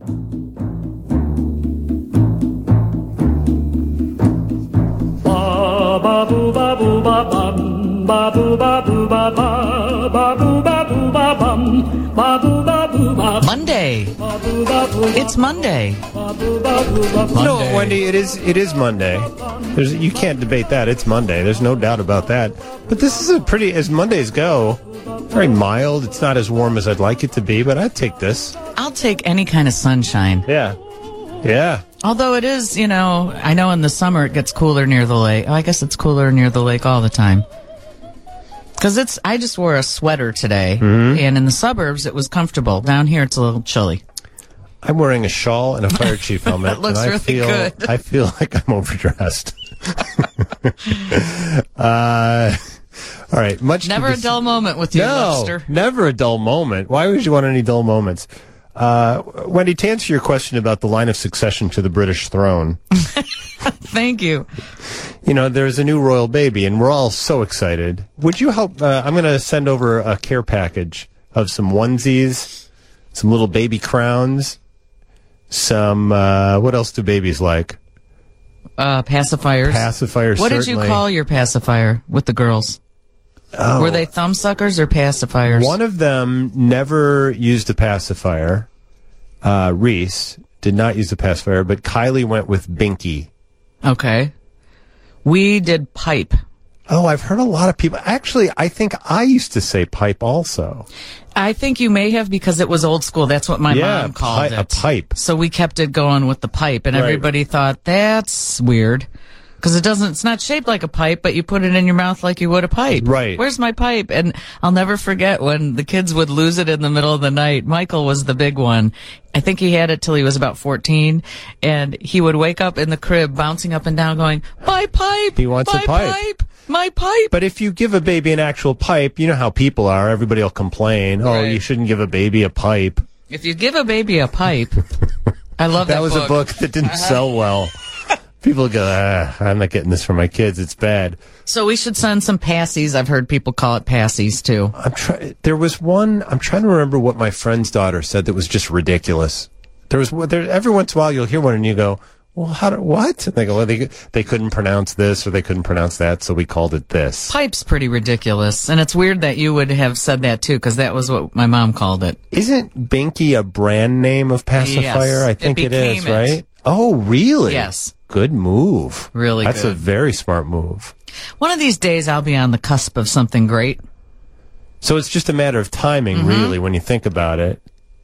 Monday. It's Monday. No, Wendy, it is Monday. You can't debate that. It's Monday. There's no doubt about that. But this is as Mondays go, very mild. It's not as warm as I'd like it to be, but I'd take this. I'll take any kind of sunshine. Yeah. Yeah. Although it is, I know in the summer it gets cooler near the lake. Oh, I guess it's cooler near the lake all the time. Because I just wore a sweater today, and in the suburbs it was comfortable. Down here it's a little chilly. I'm wearing a shawl and a fire chief helmet. That looks and good. I feel like I'm overdressed. All right. Never a dull moment with you, Lester. Never a dull moment. Why would you want any dull moments? Wendy, to answer your question about the line of succession to the British throne. Thank you. There's a new royal baby, and we're all so excited. Would you help? I'm going to send over a care package of some onesies, some little baby crowns, some, what else do babies like? Pacifiers. Pacifiers, What certainly. did you call your pacifier with the girls? Oh. Were they thumb suckers or pacifiers? One of them never used a pacifier. Reese did not use a pacifier, but Kylie went with Binky. Okay. We did pipe. Oh, I've heard a lot of people. Actually, I think I used to say pipe also. I think you may have because it was old school. That's what my mom called it. A pipe. So we kept it going with the pipe, and everybody thought, that's weird. Because it's not shaped like a pipe, but you put it in your mouth like you would a pipe. Right. Where's my pipe? And I'll never forget when the kids would lose it in the middle of the night. Michael was the big one. I think he had it till he was about 14, and he would wake up in the crib bouncing up and down going, my pipe! He wants my a pipe. My pipe! But if you give a baby an actual pipe, you know how people are. Everybody will complain. Oh, you shouldn't give a baby a pipe. If you give a baby a pipe, I love that book. That was a book that didn't sell well. People go, I'm not getting this for my kids. It's bad. So we should send some passies. I've heard people call it passies, too. There was one, I'm trying to remember what my friend's daughter said that was just ridiculous. Every once in a while you'll hear one and you go, well, what? And they go, well, they couldn't pronounce this or they couldn't pronounce that, so we called it this. Pipe's pretty ridiculous. And it's weird that you would have said that, too, because that was what my mom called it. Isn't Binky a brand name of pacifier? Yes, I think it is, it. right? Oh, really? Yes. Good move. Really That's good. a very smart move. One of these days, I'll be on the cusp of something great. So it's just a matter of timing, really, when you think about it.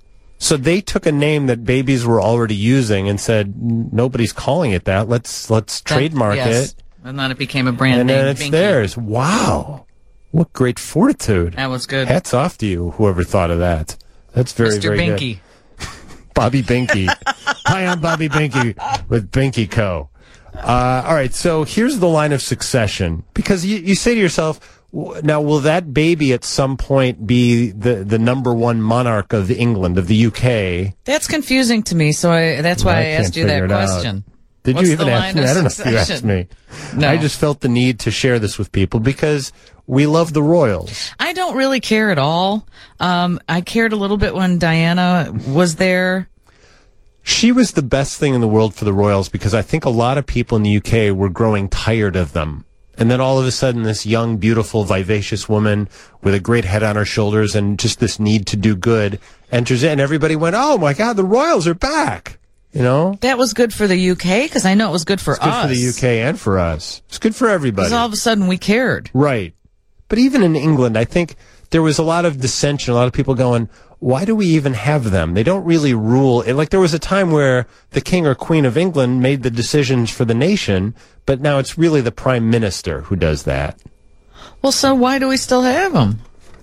So they took a name that babies were already using and said, nobody's calling it that. Let's trademark it. And then it became a brand name. And then it's Binky. theirs. Wow. What great fortitude. That was good. Hats off to you, whoever thought of that. That's very, Mr. very Binky. good. Bobby Binky. Hi, I'm Bobby Binky with Binky Co. All right, so here's the line of succession. Because you say to yourself, now, will that baby at some point be the number one monarch of England, of the UK? That's confusing to me, so that's why I asked you that question. Did you even ask me? I don't know if you asked me. No. I just felt the need to share this with people because we love the royals. I don't really care at all. I cared a little bit when Diana was there. She was the best thing in the world for the royals because I think a lot of people in the UK were growing tired of them. And then all of a sudden, this young, beautiful, vivacious woman with a great head on her shoulders and just this need to do good enters in. Everybody went, oh, my God, the royals are back. You know? That was good for the UK because I know it was good for us. It's good for the UK and for us. It's good for everybody. Because all of a sudden we cared. Right. But even in England, I think there was a lot of dissension, a lot of people going, why do we even have them? They don't really rule. Like there was a time where the king or queen of England made the decisions for the nation, but now it's really the prime minister who does that. Well, so why do we still have them?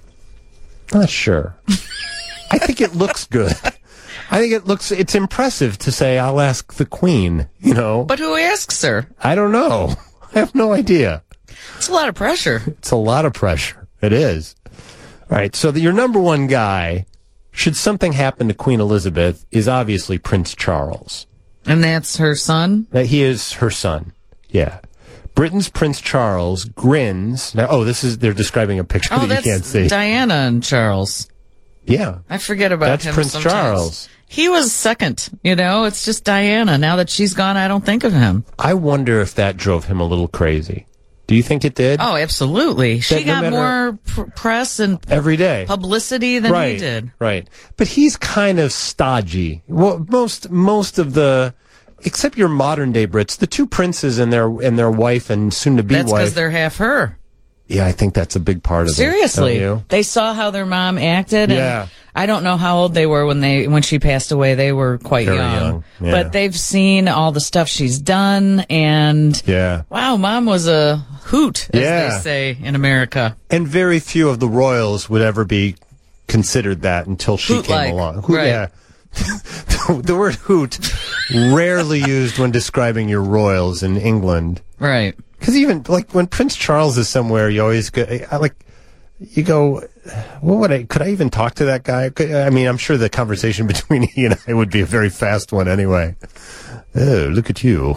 Not sure. I think it looks good. I think it's impressive to say, I'll ask the queen, you know. But who asks her? I don't know. I have no idea. It's a lot of pressure. It's a lot of pressure. It is. All right, so your number one guy, should something happen to Queen Elizabeth, is obviously Prince Charles. And that's her son? He is her son, yeah. Britain's Prince Charles grins. Now, they're describing a picture that you can't see. Diana and Charles. Yeah. I forget about That's him Prince sometimes. Charles. He was second. It's just Diana. Now that she's gone, I don't think of him. I wonder if that drove him a little crazy. Do you think it did? Oh, absolutely. She got more press and every day publicity than he did. Right. But he's kind of stodgy. Well, most of the, except your modern day Brits, the two princes and their wife and soon to be wife. That's because they're half her. Yeah, I think that's a big part of Seriously. it. Seriously. They saw how their mom acted. Yeah. And I don't know how old they were when she passed away. They were quite Very young. Yeah. But they've seen all the stuff she's done, and wow, Mom was a hoot, as they say in America. And very few of the royals would ever be considered that until she came along. Right. Yeah. The word hoot rarely used when describing your royals in England. Right. Because even like when Prince Charles is somewhere, you always go, you go, could I even talk to that guy? I mean, I'm sure the conversation between he and I would be a very fast one anyway. Oh, look at you.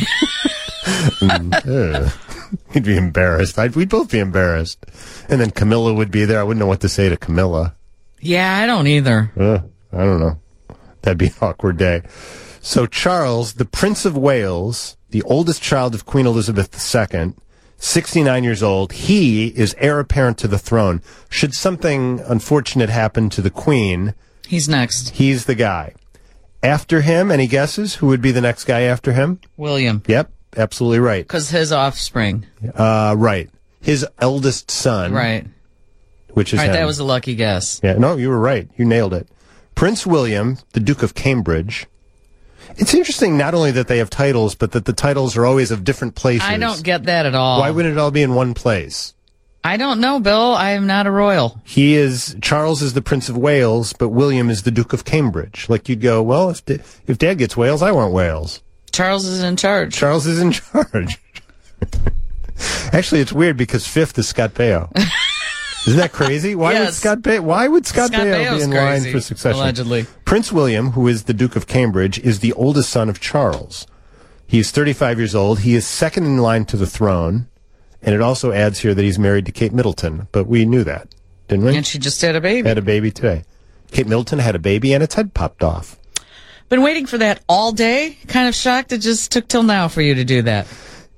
He'd be embarrassed. We'd both be embarrassed. And then Camilla would be there. I wouldn't know what to say to Camilla. Yeah, I don't either. I don't know. That'd be an awkward day. So Charles, the Prince of Wales, the oldest child of Queen Elizabeth II, 69 years old, he is heir apparent to the throne. Should something unfortunate happen to the Queen, he's next. He's the guy. After him, any guesses? Who would be the next guy after him? William. Yep, absolutely right. Because his offspring. Right. His eldest son. Right. Which is him. That was a lucky guess. Yeah, no, you were right. You nailed it. Prince William, the Duke of Cambridge. It's interesting not only that they have titles, but that the titles are always of different places. I don't get that at all. Why wouldn't it all be in one place? I don't know, Bill. I am not a royal. Charles is the Prince of Wales, but William is the Duke of Cambridge. Like you'd go, well, if Dad gets Wales, I want Wales. Charles is in charge. Charles is in charge. Actually, it's weird because fifth is Scott Baio. Isn't that crazy? Why would Scott Baio be in line for succession? Allegedly. Prince William, who is the Duke of Cambridge, is the oldest son of Charles. He is 35 years old. He is second in line to the throne. And it also adds here that he's married to Kate Middleton. But we knew that, didn't we? And she just had a baby. Had a baby today. Kate Middleton had a baby and its head popped off. Been waiting for that all day. Kind of shocked it just took till now for you to do that.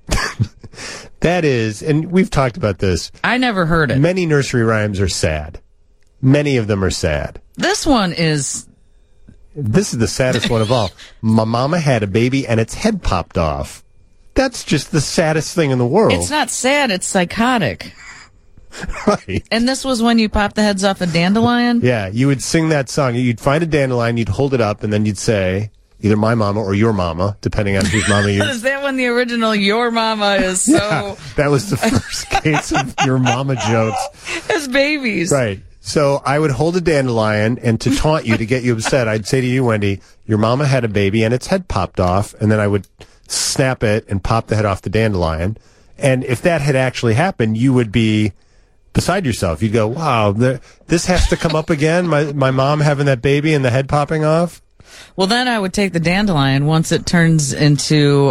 That is, and we've talked about this. I never heard it. Many nursery rhymes are sad. Many of them are sad. This is the saddest one of all. My mama had a baby and its head popped off. That's just the saddest thing in the world. It's not sad, it's psychotic. Right. And this was when you popped the heads off a dandelion? Yeah, you would sing that song. You'd find a dandelion, you'd hold it up, and then you'd say either my mama or your mama, depending on whose mama you... Is that when the original your mama is so... Yeah, that was the first case of your mama jokes. As babies. Right. So I would hold a dandelion, and to taunt you, to get you upset, I'd say to you, Wendy, your mama had a baby and its head popped off, and then I would snap it and pop the head off the dandelion. And if that had actually happened, you would be beside yourself. You'd go, wow, this has to come up again? My mom having that baby and the head popping off? Well, then I would take the dandelion once it turns into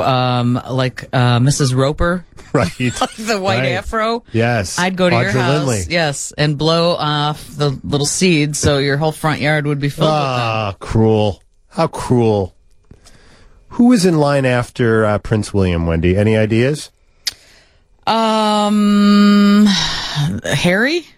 Mrs. Roper. Right. Like the white afro. Yes. I'd go to Audra your house. Lindley. Yes. And blow off the little seeds so your whole front yard would be filled with them. Ah, cruel. How cruel. Who is in line after Prince William, Wendy? Any ideas? Harry?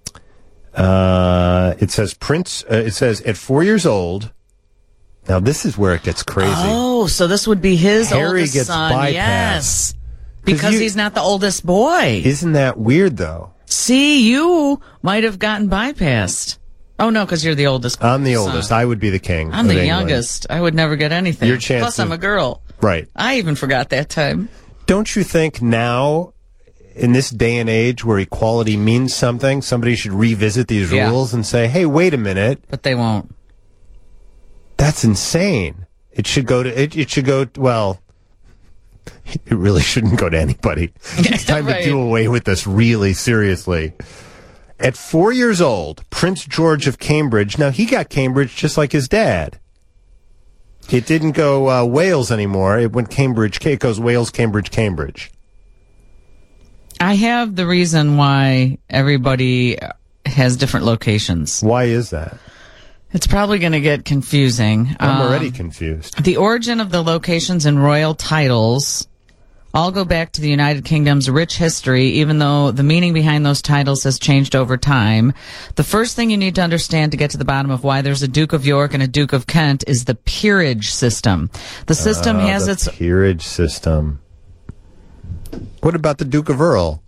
It says it says at 4 years old. Now this is where it gets crazy. Oh, so this would be his Harry oldest gets son. bypassed. Yes. Because he's not the oldest boy. Isn't that weird, though? See, you might have gotten bypassed. Oh, no, because you're the oldest. I'm the oldest. I would be the king. I'm the England. youngest. I would never get anything. Your chance Plus, I'm a girl. Right. I even forgot that time. Don't you think now, in this day and age where equality means something, somebody should revisit these rules and say, hey, wait a minute. But they won't. That's insane. It should go to, well, it really shouldn't go to anybody. It's time to do away with this really seriously. At 4 years old, Prince George of Cambridge, now he got Cambridge just like his dad. It didn't go Wales anymore. It went Cambridge. It goes Wales, Cambridge, Cambridge. I have the reason why everybody has different locations. Why is that? It's probably going to get confusing. I'm already confused. The origin of the locations and royal titles all go back to the United Kingdom's rich history, even though the meaning behind those titles has changed over time. The first thing you need to understand to get to the bottom of why there's a Duke of York and a Duke of Kent is the peerage system. The system has the its peerage system. What about the Duke of Earl?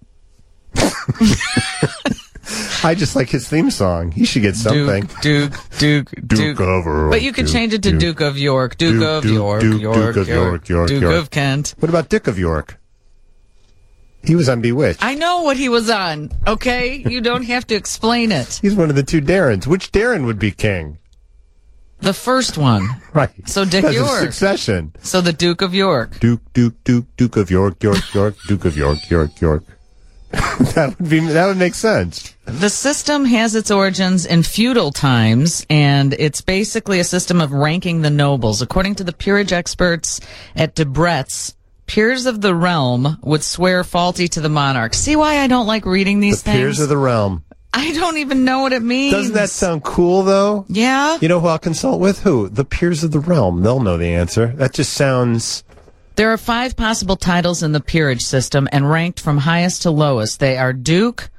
I just like his theme song. He should get something. Duke of Earl. But you could change it to Duke of York, Duke of York, Duke of Kent. What about Dick of York? He was on Bewitched. I know what he was on, okay? You don't have to explain it. He's one of the two Darrens. Which Darren would be king? The first one. Right. So Dick That's York. A succession. So the Duke of York. Duke of York, Duke of York. That would make sense. The system has its origins in feudal times, and it's basically a system of ranking the nobles. According to the peerage experts at Debrett's, peers of the realm would swear fealty to the monarch. See why I don't like reading these things? Peers of the realm. I don't even know what it means. Doesn't that sound cool, though? Yeah. You know who I'll consult with? Who? The peers of the realm. They'll know the answer. That just sounds... There are 5 possible titles in the peerage system and ranked from highest to lowest. They are Duke,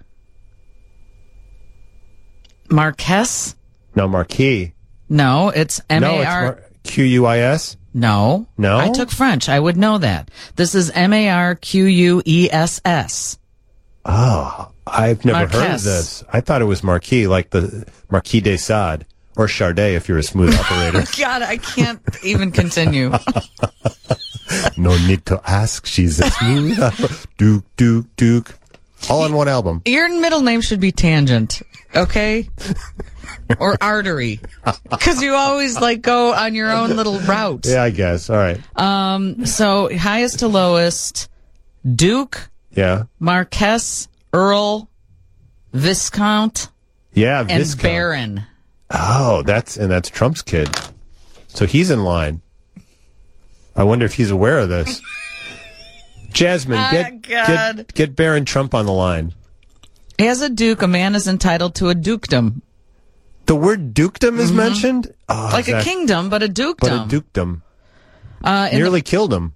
Marquess. No, Marquis. No, it's M-A-R... No, it's Quis? No. No? I took French. I would know that. This is Marquess. Oh, I've never heard of this. I thought it was Marquis, like the Marquis de Sade. Or Chardet, if you're a smooth operator. God, I can't even continue. No need to ask. She's a smooth operator. Duke. All on one album. Your middle name should be Tangent, okay? Or Artery. Because you always, go on your own little route. Yeah, I guess. All right. So, highest to lowest, Duke. Yeah. Marquess, Earl, Viscount. Yeah, and Viscount. Baron. Oh, that's Trump's kid. So he's in line. I wonder if he's aware of this. Jasmine, get Baron Trump on the line. As a duke, a man is entitled to a dukedom. The word dukedom is mentioned? Oh, like a kingdom, but a dukedom. But a dukedom. Nearly killed him.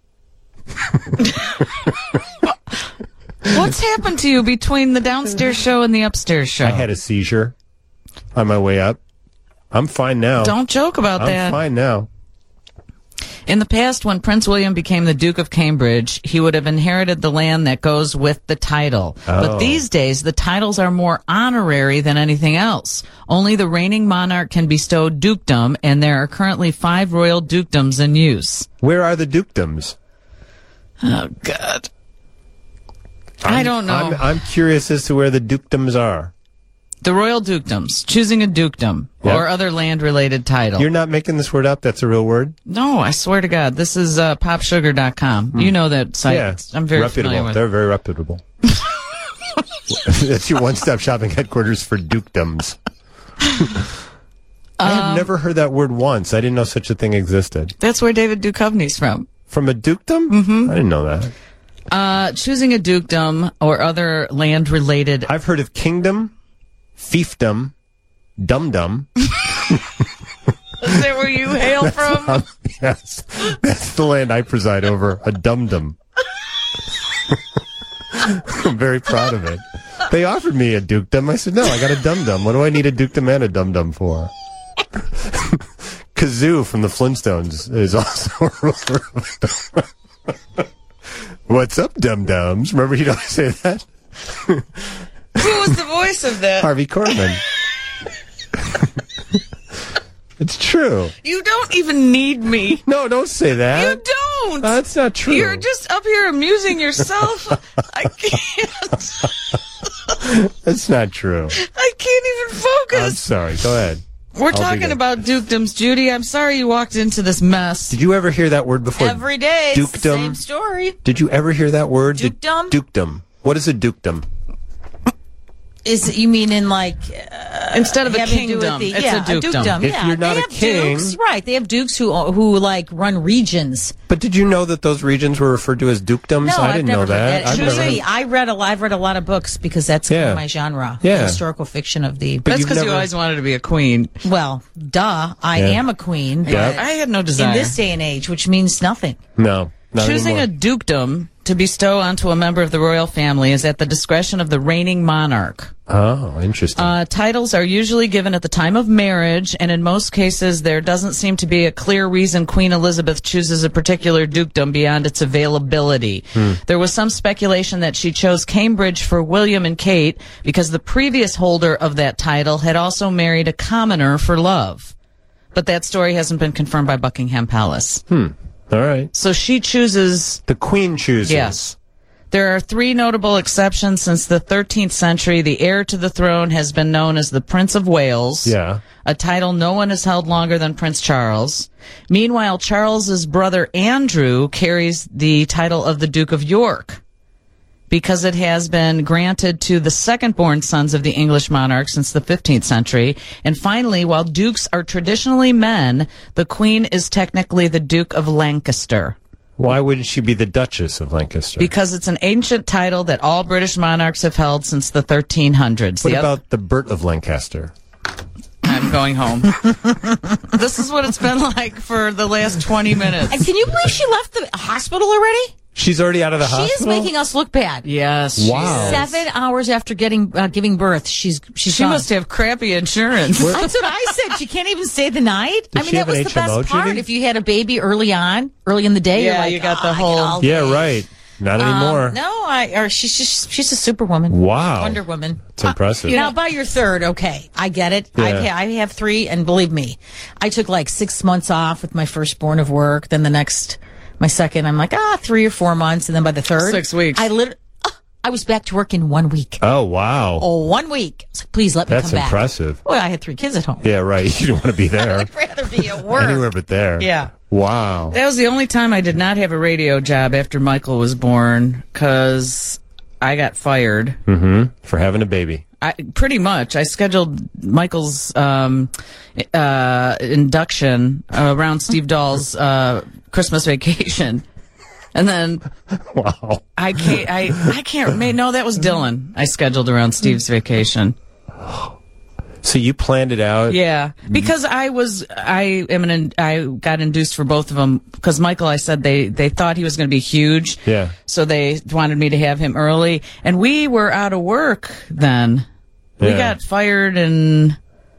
What's happened to you between the downstairs show and the upstairs show? I had a seizure on my way up. I'm fine now. Don't joke about that. I'm fine now. In the past, when Prince William became the Duke of Cambridge, he would have inherited the land that goes with the title. Oh. But these days, the titles are more honorary than anything else. Only the reigning monarch can bestow dukedom, and there are currently 5 royal dukedoms in use. Where are the dukedoms? Oh, God. I don't know. I'm curious as to where the dukedoms are. The royal dukedoms, choosing a dukedom or other land-related title. You're not making this word up? That's a real word? No, I swear to God. This is popsugar.com. You know that site. Yeah, I'm very reputable. familiar with it. They're very reputable. That's your one-stop shopping headquarters for dukedoms. I have never heard that word once. I didn't know such a thing existed. That's where David Duchovny's from. From a dukedom? Mm-hmm. I didn't know that. Choosing a dukedom or other land-related... I've heard of kingdom, fiefdom, dum-dum. Is that where you hail from? Yes. That's the land I preside over, a dum-dum. I'm very proud of it. They offered me a dukedom. I said, no, I got a dum-dum. What do I need a dukedom and a dum-dum for? Kazoo from the Flintstones is also a ruler. What's up, dum-dums? Remember he'd always say that? Who was the voice of that? Harvey Korman. It's true. You don't even need me. No, don't say that. You don't. That's not true. You're just up here amusing yourself. I can't. That's not true. I can't even focus. I'm sorry. Go ahead. We're talking about dukedoms, Judy. I'm sorry you walked into this mess. Did you ever hear that word before? Every day. Dukedom. Same story. Did you ever hear that word? Dukedom? Dukedom. What is a dukedom? You mean in like instead of a having to do with kingdom, the- it's yeah, a dukedom. If you're not they a have king- dukes, right? They have dukes who like run regions. But did you know that those regions were referred to as dukedoms? No, I I've didn't never know that. heard I've that. never- I've read a lot of books because that's kind Yeah. of my genre. Yeah. The historical fiction of the. But That's you've because you never- always wanted to be a queen. Well, duh, I Yeah. am a queen. Yeah. But I had no desire. in this day and age, which means nothing. No, not Choosing anymore. a dukedom to bestow onto a member of the royal family is at the discretion of the reigning monarch. Oh, interesting. Titles are usually given at the time of marriage, and in most cases, there doesn't seem to be a clear reason Queen Elizabeth chooses a particular dukedom beyond its availability. There was some speculation that she chose Cambridge for William and Kate because the previous holder of that title had also married a commoner for love. But that story hasn't been confirmed by Buckingham Palace. All right. So she chooses. The queen chooses. Yes. There are 3 notable exceptions since the 13th century. The heir to the throne has been known as the Prince of Wales. Yeah. A title no one has held longer than Prince Charles. Meanwhile, Charles's brother Andrew carries the title of the Duke of York because it has been granted to the second-born sons of the English monarch since the 15th century. And finally, while dukes are traditionally men, the Queen is technically the Duke of Lancaster. Why wouldn't she be the Duchess of Lancaster? Because it's an ancient title that all British monarchs have held since the 1300s. What about the Bert of Lancaster? I'm going home. This is what it's been like for the last 20 minutes. And can you believe she left the hospital already? She's already out of the She hospital? is making us look bad. Yes. Wow. 7 hours after giving birth, she's She gone. must have crappy insurance. That's what I said. She can't even stay the night. Does she that have an was the HMO, best part. Judy? If you had a baby early in the day, Yeah, you're like, you got "Oh, the I whole- get all Yeah, day." right. Not anymore. No, she's a superwoman. Wow. Wonder Woman. It's impressive. Now, by your third, okay, I get it. Yeah. I have 3, and believe me, I took like 6 months off with my firstborn of work. Then my second, I'm like, 3 or 4 months, and then by the third, 6 weeks. I was back to work in 1 week. Oh, wow. 1 week. I was like, please let me That's come back. impressive. Well, I had 3 kids at home. Yeah, right. You don't want to be there. I'd rather be at work. Anywhere but there. Yeah. Wow. That was the only time I did not have a radio job after Michael was born because I got fired. For having a baby. Pretty much. I scheduled Michael's induction around Steve Dahl's Christmas vacation. And then Wow. I can't, no, that was Dylan. I scheduled around Steve's vacation. So you planned it out? Yeah, because I got induced for both of them because Michael, I said they thought he was going to be huge. Yeah. So they wanted me to have him early, and we were out of work then. We Yeah. got fired in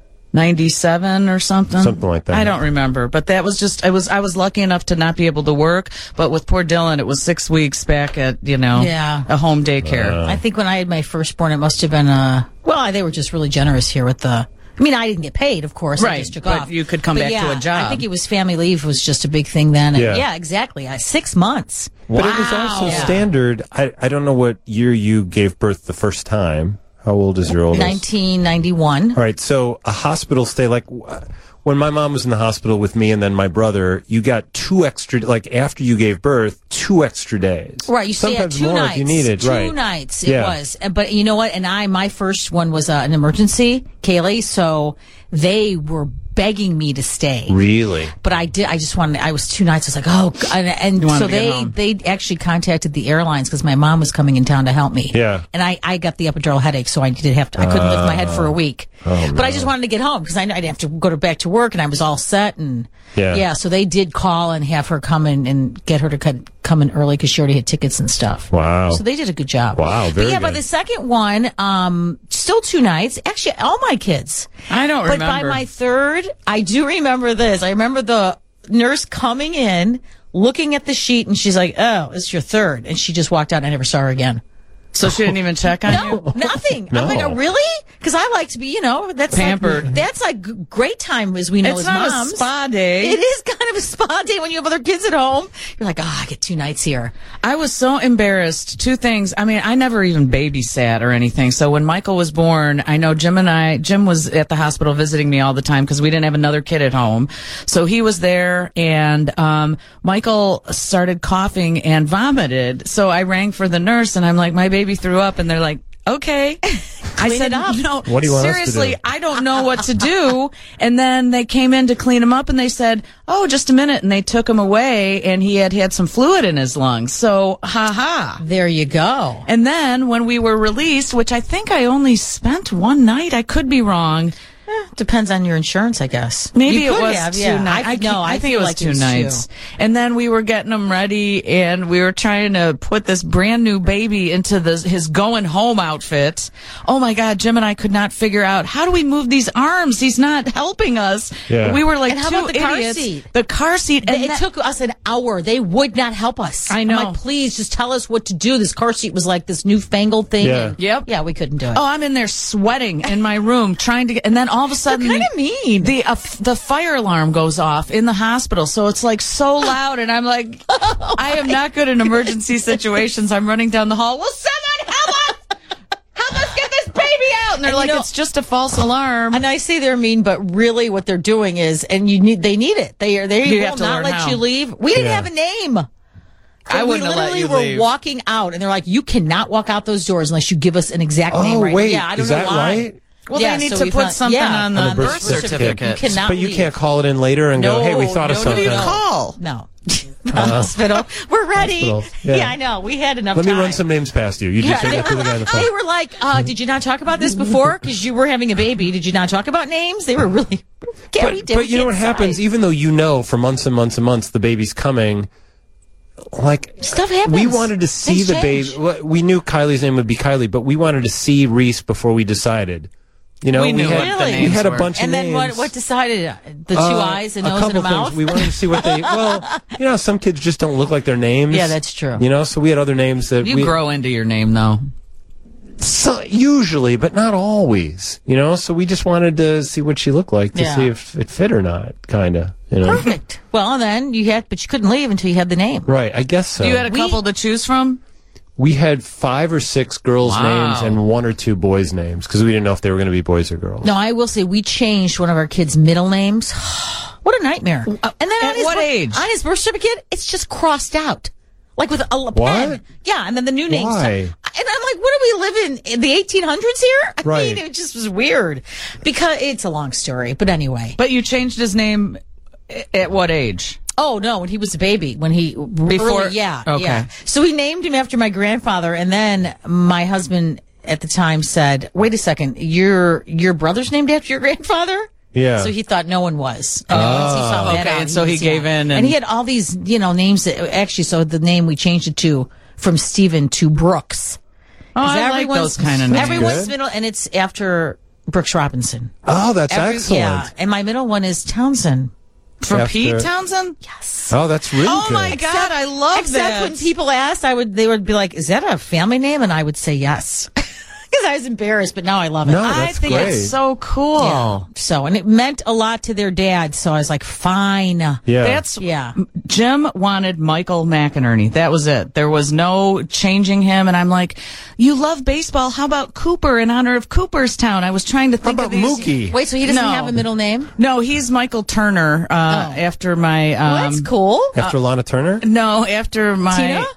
97 or something. Something like that. I don't remember, but that was just, I was lucky enough to not be able to work, but with poor Dylan, it was 6 weeks back at, Yeah. a home daycare. I think when I had my firstborn, it must have been they were just really generous here with the. I mean, I didn't get paid, of course. I Right, just took but off. you could come back to a job. I think it was family leave was just a big thing then. And Yeah. Exactly. 6 months. But it was also standard. I don't know what year you gave birth the first time. How old is your oldest? 1991. All right, so a hospital stay, like when my mom was in the hospital with me and then my brother, you got 2 extra, like after you gave birth, 2 extra days. Right, you stay at Sometimes 2 more nights. if you needed, 2 right. nights it Yeah. was. But you know what? And my first one was an emergency, Kaylee, so they were begging me to stay. Really? But I was 2 nights. I was like, oh, God. And You wanted so to get home. they actually contacted the airlines because my mom was coming in town to help me. Yeah. And I got the epidural headache, so I couldn't lift my head for a week. But I just wanted to get home because I didn't have to go back to work, and I was all set. And Yeah. so they did call and have her come in and get her to come in early because she already had tickets and stuff. Wow. So they did a good job. Wow, very But good. the second one, still 2 nights. Actually, all my kids. I don't But remember. by my third, I do remember this. I remember the nurse coming in, looking at the sheet, and she's like, "Oh, it's your third." And she just walked out, and I never saw her again. So she didn't even check on you? No, nothing. No. I'm like, oh, really? Because I like to be, that's Pampered. That's like great time as we know It's as not moms. a spa day. It is kind of a spa day when you have other kids at home. You're like, I get 2 nights here. I was so embarrassed. 2 things. I mean, I never even babysat or anything. So when Michael was born, I know Jim was at the hospital visiting me all the time because we didn't have another kid at home. So he was there, and Michael started coughing and vomited. So I rang for the nurse, and I'm like, my baby threw up, and they're like, okay. I said, no, What do you want us to seriously, do? I don't know what to do. And then they came in to clean him up and they said, oh, just a minute. And they took him away and he had some fluid in his lungs. So, There you go. And then when we were released, which I think I only spent one night, I could be wrong. Depends on your insurance, I guess. Maybe You it could was have, 2 yeah. nights. I think it feel was like 2 nights. And then we were getting him ready, and we were trying to put this brand new baby into his going home outfit. Oh my God, Jim and I could not figure out, how do we move these arms? He's not helping us. Yeah. We were like And how two about the car idiots. seat? The car seat. And It took us an hour. They would not help us. I know. I'm like, please just tell us what to do. This car seat was like this newfangled thing. Yeah. And Yep. Yeah, we couldn't do it. Oh, I'm in there sweating in my room trying to get, and then all of a sudden, You're kinda mean. The fire alarm goes off in the hospital, so it's like so loud, and I'm like, I am not good in emergency situations. I'm running down the hall. Will someone help us? Help us get this baby out! And they're And like, you know- it's just a false alarm. And I say they're mean, but really what they're doing is, and they need it. They You will have to not learn let how. you leave. We didn't Yeah. have a name. I wouldn't have let literally you were leave. walking out, and they're like, "You cannot walk out those doors unless you give us an exact name." Oh, right wait. Yeah, I don't Is know that why. right? Well, Yeah, they need so to we put found- something yeah, on the birth certificate. You cannot But you leave. can't call it in later and go, hey, we thought of no, something. Who do you call? No. Hospital. We're ready. Hospital. Yeah. Yeah. I know. We had enough Let me time. run some names past you. You just say that to the guy on the phone. They were like, did you not talk about this before? Because you were having a baby. Did you not talk about names? They were really. Yeah, we did. But you know what happens? Even though you know for months and months and months the baby's coming, like Stuff happens. we wanted to see Things the change. baby. Well, we knew Kylie's name would be Kylie, but we wanted to see Reese before we decided. You know, We knew had, what the Really? names we had a were. bunch of And then names. what decided? The 2 eyes, a nose, couple and a mouth? things. We wanted to see what they. Well, you know, some kids just don't look like their names. Yeah, that's true. You know, so we had other names that You we grow into your name, though. so, usually, but not always. You know, so we just wanted to see what she looked like to Yeah. see if it fit or not. Kind of. You know. Perfect. Well, then but you couldn't leave until you had the name. Right. I guess so. You had a couple to choose from? We had 5 or 6 girls' Wow. names and 1 or 2 boys' names because we didn't know if they were going to be boys or girls. No, I will say we changed one of our kids' middle names. What a nightmare! And then At what age? On his birth certificate, it's just crossed out, like with a pen. Yeah, and then the new names. Why? And I'm like, what do we live in the 1800s here? I Right. mean, it just was weird because it's a long story. But anyway. But you changed his name at what age? Oh no, when he was a baby, Before- early, yeah, okay. yeah. So we named him after my grandfather, and then my husband at the time said, "Wait a second, your brother's named after your grandfather?" Yeah. So he thought no one was. And then once he found that okay, out, and so he was, gave in and he had all these, names that actually. So the name we changed it to from Stephen to Brooks. Oh, 'Cause I like everyone's- those kind of names. Everyone's Good. middle, and it's after Brooks Robinson. Oh, that's excellent. Yeah, and my middle one is Townsend. From After- Pete Townsend? Yes. Oh, that's really Oh good. my God, I love Except that. when people asked, they would be like, "Is that a family name?" And I would say yes, because I was embarrassed. But now I love it. No, I that's think great. it's so cool. Yeah. So, and it meant a lot to their dad. So I was like, fine. Yeah. That's Yeah. Jim wanted Michael McInerney. That was it. There was no changing him. And I'm like, you love baseball. How about Cooper in honor of Cooperstown? I was trying to How think about of these. Mookie? Wait, so he doesn't No. have a middle name? No, he's Michael Turner. After my Well, that's cool. After Lana Turner? no, after my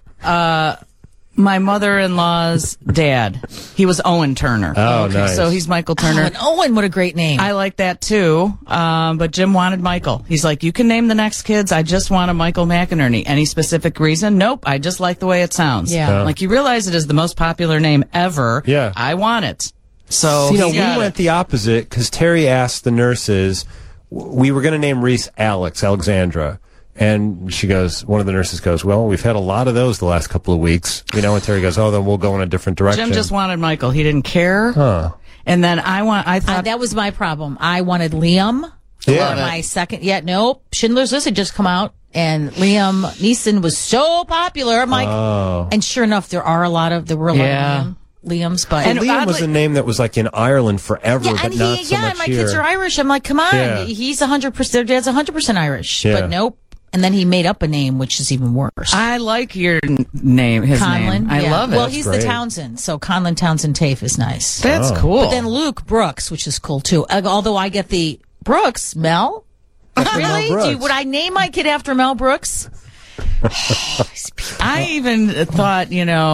Tina? my mother-in-law's dad. He was Owen Turner. Oh, nice. So he's Michael Oh, Turner. and Owen, what a great name. I like that too. But Jim wanted Michael. He's like, you can name the next kids. I just want a Michael McInerney. Any specific reason? Nope. I just like the way it sounds. Yeah. Like you realize it is the most popular name ever. Yeah. I want it. So You know, he we got went it. the opposite because Terry asked the nurses, we were going to name Reese Alexandra. And she goes, one of the nurses goes, well, we've had a lot of those the last couple of weeks. You know, and Terry goes, oh, then we'll go in a different direction. Jim just wanted Michael. He didn't care. Huh. And then I thought that was my problem. I wanted Liam. Yeah. For my second. Yeah, nope. Schindler's List had just come out, and Liam Neeson was so popular. I'm like, and sure enough, there were a lot of Liams, but And Liam was oddly- a name that was like in Ireland forever, yeah, but and not so much and my here. kids are Irish. I'm like, come on, Yeah. he's 100%. Their dad's 100% Irish, Yeah. but nope. And then he made up a name, which is even worse. I like your name, his Conlon. name. I yeah. love it. Well, he's great. the Townsend, so Conlon Townsend Tafe is nice. That's cool. But then Luke Brooks, which is cool too. Although I get the Brooks, Mel. Really? Mel Brooks. Would I name my kid after Mel Brooks? I even thought,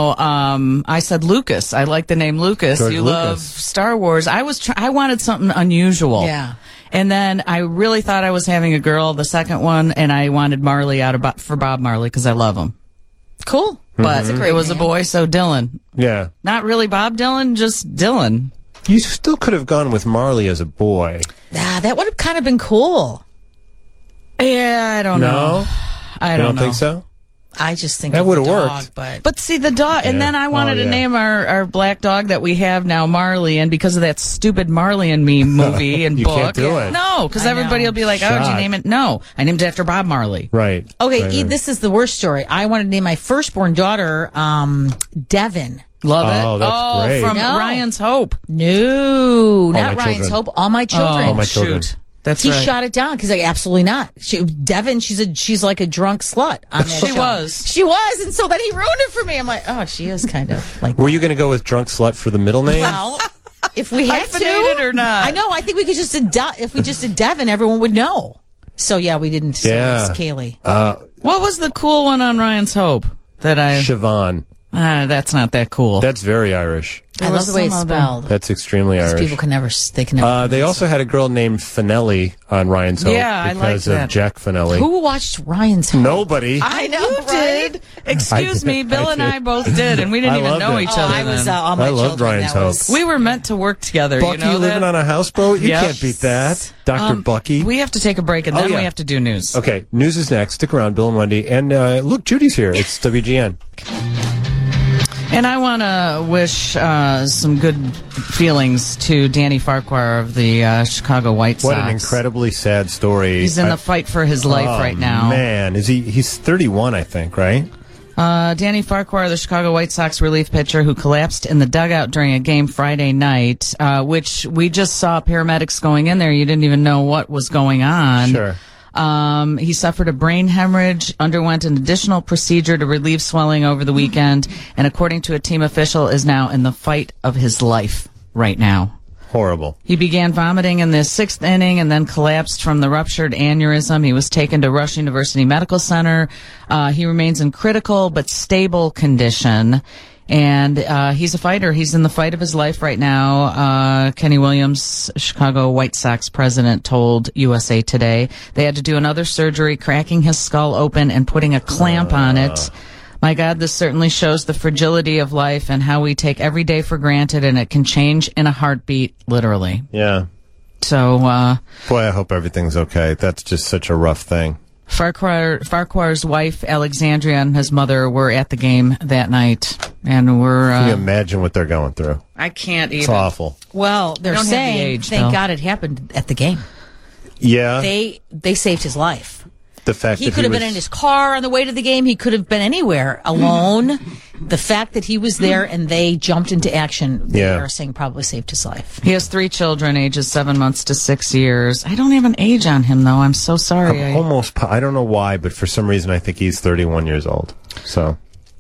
I said Lucas. I like the name Lucas. George You Lucas. love Star Wars. I wanted something unusual. Yeah. And then I really thought I was having a girl, the second one, and I wanted Marley for Bob Marley because I love him. Cool. But That's a great it was name. a boy, so Dylan. Yeah. Not really Bob Dylan, just Dylan. You still could have gone with Marley as a boy. That would have kind of been cool. Yeah, I don't know. I You don't don't know. think so? I just think That of would've the dog, worked. But see, the dog, and Yeah. then I wanted Oh, to yeah. name our black dog that we have now Marley, and because of that stupid Marley and Me movie and You book. can't do it. No, because I everybody know. will be like, oh, did you Shot. name it? No, I named it after Bob Marley. Right. Okay, Right. this is the worst story. I wanted to name my firstborn daughter Love Devin. it. Oh, that's great. From No. Ryan's Hope. No, not my Ryan's children. Hope. All my children. All my children. Shoot. That's He right. shot it down because absolutely not. Devin, she's like a drunk slut on that She show. was. She was, and so then he ruined it for me. I'm like, oh, she is kind of like. Were you going to go with drunk slut for the middle name? Well, if we had to, Hyphenated or not? I know. I think we could just if we just did Devin, everyone would know. So yeah, we didn't. So Yeah. it's Kaylee. What was the cool one on Ryan's Hope that I? Siobhan. That's not that cool. That's very Irish. I love the way it's some other- spelled. That's extremely Irish. People can never. They can never. They also had a girl named Finelli on Ryan's Hope Yeah, I because like of that. Jack Finelli. Who watched Ryan's Hope? Nobody. I know, You right? did. Excuse I me, did. Bill I and did. I both did, and we didn't I even loved know it. each Oh, other. I was then. all my I loved children. Ryan's That was- Hope. We were meant to work together. Bucky you know living that? on a houseboat? You Yep. can't beat that. Dr. Bucky. We have to take a break, and Oh, then yeah. we have to do news. Okay, news is next. Stick around, Bill and Wendy. And look, Judy's here. It's WGN. And I want to wish some good feelings to Danny Farquhar of the Chicago White Sox. What an incredibly sad story. He's in the fight for his life right now. Man, he's 31, I think, right? Danny Farquhar, the Chicago White Sox relief pitcher who collapsed in the dugout during a game Friday night, which we just saw paramedics going in there. You didn't even know what was going on. Sure. He suffered a brain hemorrhage, underwent an additional procedure to relieve swelling over the weekend, and according to a team official, is now in the fight of his life right now. Horrible. He began vomiting in the sixth inning and then collapsed from the ruptured aneurysm. He was taken to Rush University Medical Center. He remains in critical but stable condition. And he's a fighter. He's in the fight of his life right now. Kenny Williams, Chicago White Sox president, told USA Today they had to do another surgery, cracking his skull open and putting a clamp on it. My God, this certainly shows the fragility of life and how we take every day for granted, and it can change in a heartbeat, literally. Yeah. So, Boy, I hope everything's okay. That's just such a rough thing. Farquhar's wife, Alexandria, and his mother were at the game that night, and we're, Can you imagine what they're going through? I can't even. It's awful. Well, they're don't have the saying, age, thank though. God it happened at the game. Yeah. They saved his life. The fact He that could have was, been in his car on the way to the game. He could have been anywhere alone. The fact that he was there and they jumped into action, they Yeah. are saying probably saved his life. He has 3 children, ages 7 months to 6 years. I don't have an age on him, though. I'm so sorry. I don't know why, but for some reason I think he's 31 years old. So,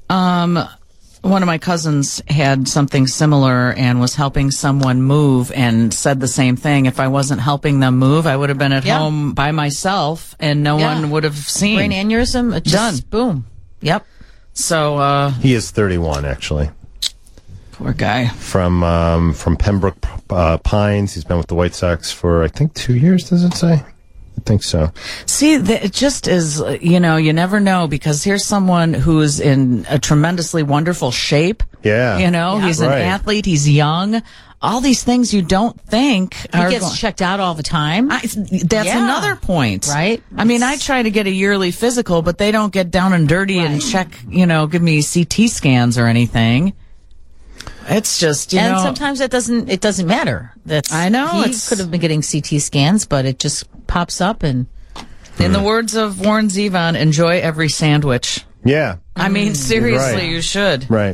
One of my cousins had something similar and was helping someone move and said the same thing. If I wasn't helping them move, I would have been at Yeah. home by myself and no Yeah. one would have seen. Brain aneurysm, it just, boom. Yep. So, he is 31 actually. poor guy. From Pembroke Pines. He's been with the White Sox for I think 2 years, does it say? I think so. See, it just is, you never know, because here's someone who's in a tremendously wonderful shape. Yeah. He's Right. an athlete, he's young. All these things you don't think He are gets going- checked out all the time. That's Yeah. another point. Right? I mean, I try to get a yearly physical, but they don't get down and dirty and check, give me CT scans or anything. It's just, and sometimes it doesn't matter. I know, He it's- could have been getting CT scans, but it just pops up and in the words of Warren Zevon, enjoy every sandwich. Yeah. I mean, seriously, Right. you should. Right.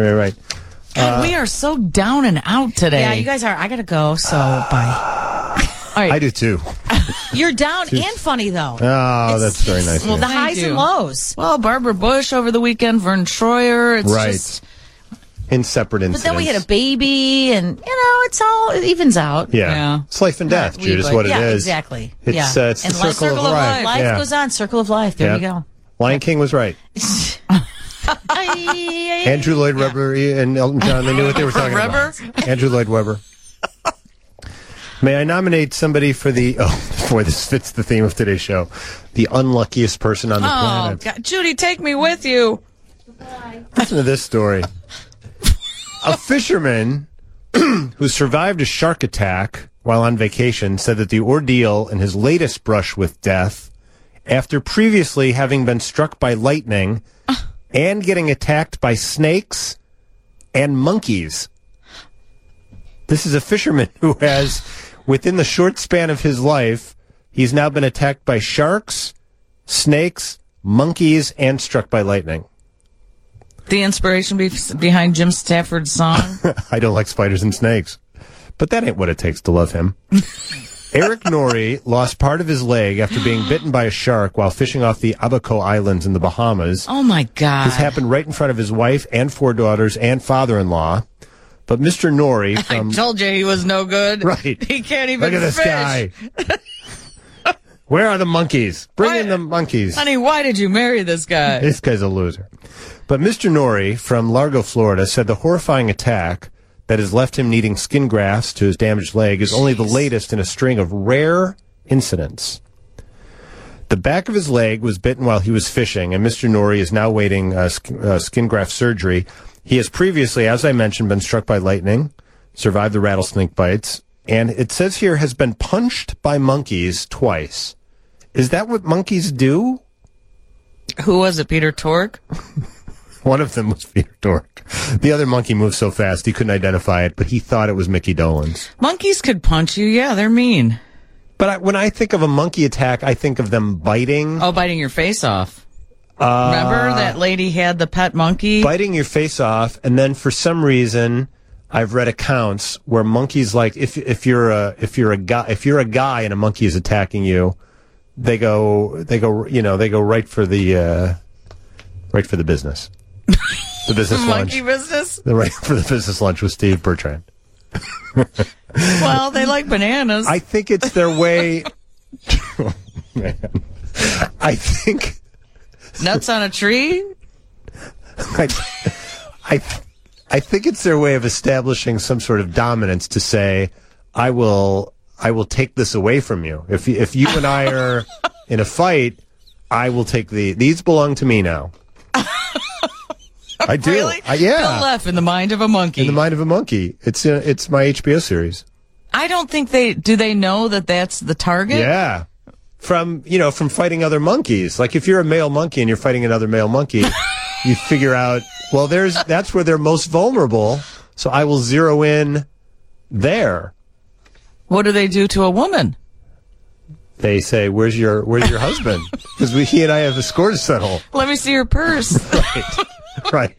God, we are so down and out today. yeah, you guys are. I gotta go. So bye. All right. I do too. You're down and funny though. Oh, that's very nice. Well, of the you. highs you. and lows. Well, Barbara Bush over the weekend, Vern Troyer. It's Right. just, In separate But incidents. then we had a baby, and it evens out. Yeah. Yeah. It's life and death, Jude, is what it yeah, is. exactly. It's, yeah. it's the and circle of life. Life Yeah. goes on. Circle of life. There Yeah. you go. Lion King was right. Andrew Lloyd Webber and Elton John, they knew what they were talking about. Andrew Lloyd Webber. May I nominate somebody for the... Oh, boy, this fits the theme of today's show. The unluckiest person on the planet. God. Judy, take me with you. Listen to this story. A fisherman who survived a shark attack while on vacation said that the ordeal in his latest brush with death, after previously having been struck by lightning and getting attacked by snakes and monkeys. This is a fisherman who has, within the short span of his life, he's now been attacked by sharks, snakes, monkeys, and struck by lightning. The inspiration behind Jim Stafford's song? I don't like spiders and snakes. But that ain't what it takes to love him. Eric Norrie lost part of his leg after being bitten by a shark while fishing off the Abaco Islands in the Bahamas. Oh, my God. This happened right in front of his wife and 4 daughters and father-in-law. But Mr. Norrie from... I told you he was no good. Right. He can't even Look at this fish. guy. Where are the monkeys? Bring in the monkeys. Honey, why did you marry this guy? This guy's a loser. But Mr. Norrie from Largo, Florida, said the horrifying attack that has left him needing skin grafts to his damaged leg is only the latest in a string of rare incidents. The back of his leg was bitten while he was fishing, and Mr. Norrie is now waiting skin graft surgery. He has previously, as I mentioned, been struck by lightning, survived the rattlesnake bites, and it says here has been punched by monkeys twice. Is that what monkeys do? Who was it, Peter Tork? One of them was Peter Tork. The other monkey moved so fast he couldn't identify it, but he thought it was Mickey Dolenz. Monkeys could punch you. Yeah, they're mean. But when I think of a monkey attack, I think of them biting. Oh, biting your face off. Remember that lady had the pet monkey? Biting your face off, and then for some reason, I've read accounts where monkeys, like if you're a guy and a monkey is attacking you, they go right for the business. The business lunch. Monkey business? They're right for the business lunch with Steve Bertrand. Well, they like bananas. I think it's their way. Oh, man. I think nuts on a tree? I think it's their way of establishing some sort of dominance to say, I will take this away from you. If you and I are in a fight, I will take these belong to me now. I do. Really? Yeah. Bill Leff in the mind of a monkey. In the mind of a monkey. It's my HBO series. I don't think do they know that that's the target? Yeah. From fighting other monkeys. Like if you're a male monkey and you're fighting another male monkey, you figure out, well, that's where they're most vulnerable. So I will zero in there. What do they do to a woman? They say, "Where's your husband?" Because he and I have a score to settle. Let me see your purse. Right.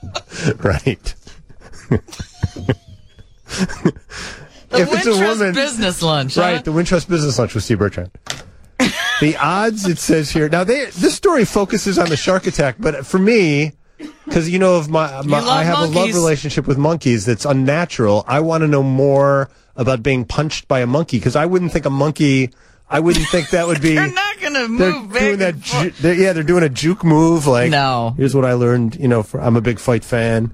The If it's a Wintrust woman, business lunch, right? huh? The Wintrust business lunch with Steve Bertrand. The odds, it says here. Now, this story focuses on the shark attack, but for me, because of I have monkeys. a love relationship with monkeys that's unnatural. I want to know more about being punched by a monkey, because I wouldn't think that would be. They're not going to They're move doing back that. They're doing a juke move. Like, no. Here's what I learned. I'm a big fight fan.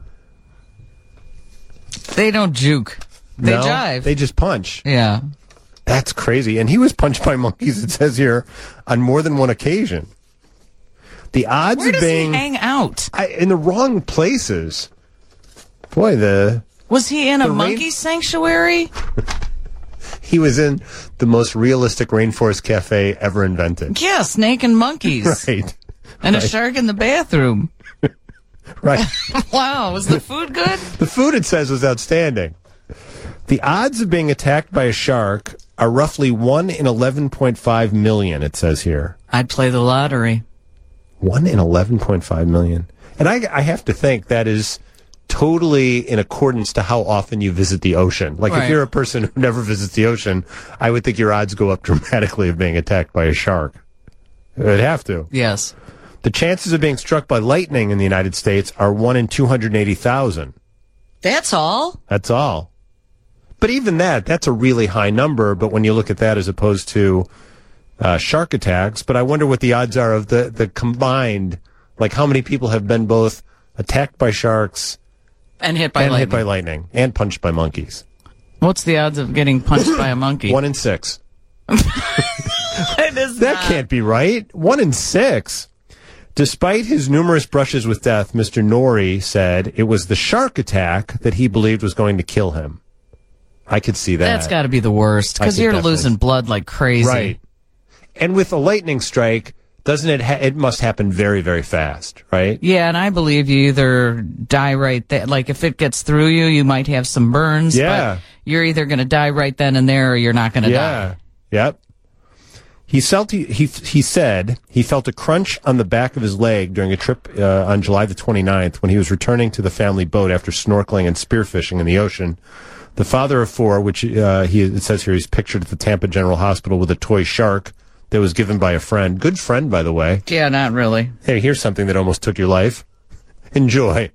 They don't juke. They jive. They just punch. Yeah. That's crazy. And he was punched by monkeys, it says here, on more than one occasion. The odds Where of does being he hang out? in the wrong places. Boy, was he in a monkey sanctuary? he was in the most realistic rainforest cafe ever invented. Yeah, snake and monkeys. Right. And a shark in the bathroom. Right. Wow, was the food good? The food, it says, was outstanding. The odds of being attacked by a shark are roughly 1 in 11.5 million, it says here. I'd play the lottery. 1 in 11.5 million. And I have to think that is totally in accordance to how often you visit the ocean. Like, right. If you're a person who never visits the ocean, I would think your odds go up dramatically of being attacked by a shark. It'd have to. Yes. The chances of being struck by lightning in the United States are 1 in 280,000. That's all? That's all. But even that's a really high number. But when you look at that as opposed to shark attacks, but I wonder what the odds are of the combined, like how many people have been both attacked by sharks, And hit by and lightning. hit by lightning, and punched by monkeys. What's the odds of getting punched by a monkey? 1 in 6. It is That not. can't be right. 1 in 6. Despite his numerous brushes with death, Mr. Norrie said it was the shark attack that he believed was going to kill him. I could see that. That's got to be the worst I because could you're definitely losing blood like crazy. Right. And with a lightning strike, doesn't it? It must happen very, very fast, right? Yeah, and I believe you either die right there. Like if it gets through you, you might have some burns. Yeah. But you're either going to die right then and there, or you're not going to die. Yeah. Yep. He said he felt a crunch on the back of his leg during a trip on July the 29th when he was returning to the family boat after snorkeling and spearfishing in the ocean. The father of 4, which it says here he's pictured at the Tampa General Hospital with a toy shark that was given by a friend. Good friend, by the way. Yeah, not really. Hey, here's something that almost took your life. Enjoy.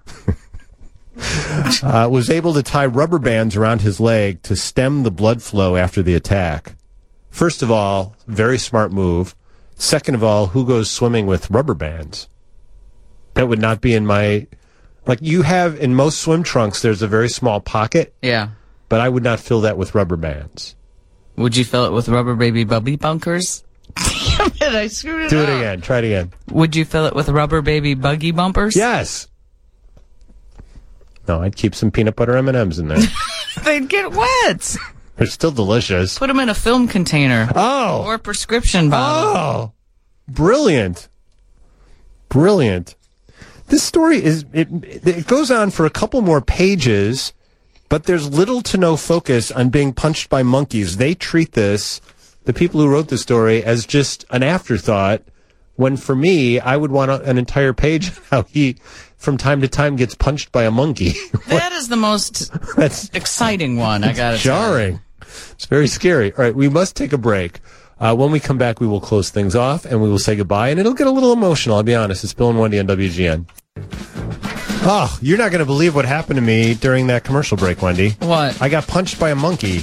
Was able to tie rubber bands around his leg to stem the blood flow after the attack. First of all, very smart move. Second of all, who goes swimming with rubber bands? That would not be in my... Like you have in most swim trunks, there's a very small pocket, Yeah. but I would not fill that with rubber bands. Would you fill it with rubber baby bubby bunkers? Damn it, I screwed it Do up. it again. Try it again. Would you fill it with rubber baby buggy bumpers? Yes. No, I'd keep some peanut butter M&Ms in there. They'd get wet. They're still delicious. Put them in a film container. Oh. Or a prescription bottle. Oh, brilliant. Brilliant. This story it goes on for a couple more pages, but there's little to no focus on being punched by monkeys. They treat this, the people who wrote the story, as just an afterthought, when for me, I would want an entire page on how he, from time to time, gets punched by a monkey. That is the most That's exciting one, I gotta say. jarring. It's very scary. All right, we must take a break. When we come back, we will close things off, and we will say goodbye, and it'll get a little emotional, I'll be honest. It's Bill and Wendy on WGN. Oh, you're not going to believe what happened to me during that commercial break, Wendy. What? I got punched by a monkey.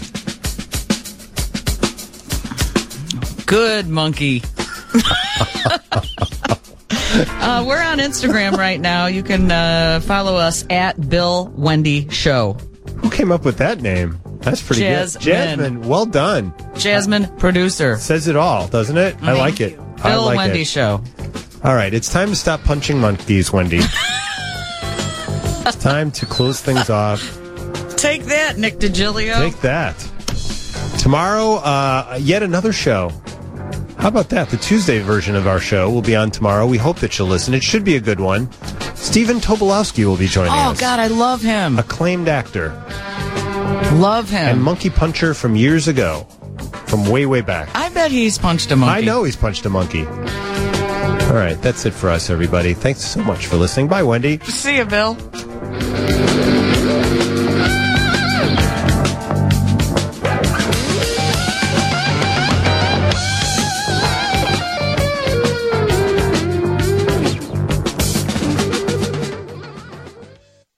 Good monkey. We're on Instagram right now. You can follow us at Bill Wendy Show. Who came up with that name? That's pretty Jasmine. good. Jasmine, well done. Jasmine, producer. Says it all, doesn't it? I like it. I Bill like Wendy it. Show. All right, it's time to stop punching monkeys, Wendy. It's time to close things off. Take that, Nick DiGilio. Take that. Tomorrow, yet another show. How about that? The Tuesday version of our show will be on tomorrow. We hope that you'll listen. It should be a good one. Stephen Tobolowsky will be joining us. Oh, God, I love him. Acclaimed actor Love him. and monkey puncher from years ago. From way, way back. I bet he's punched a monkey. I know he's punched a monkey. All right, that's it for us, everybody. Thanks so much for listening. Bye, Wendy. See you, Bill.